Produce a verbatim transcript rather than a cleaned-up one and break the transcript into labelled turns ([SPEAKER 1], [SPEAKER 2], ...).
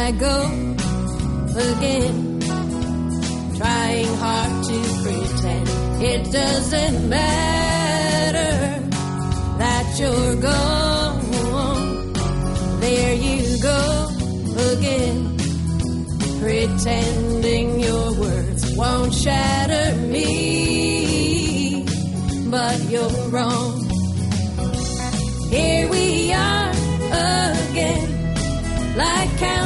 [SPEAKER 1] I go again, trying hard to pretend it doesn't matter that you're gone. There you go again, pretending your words won't shatter me, but you're wrong. Here we are again, like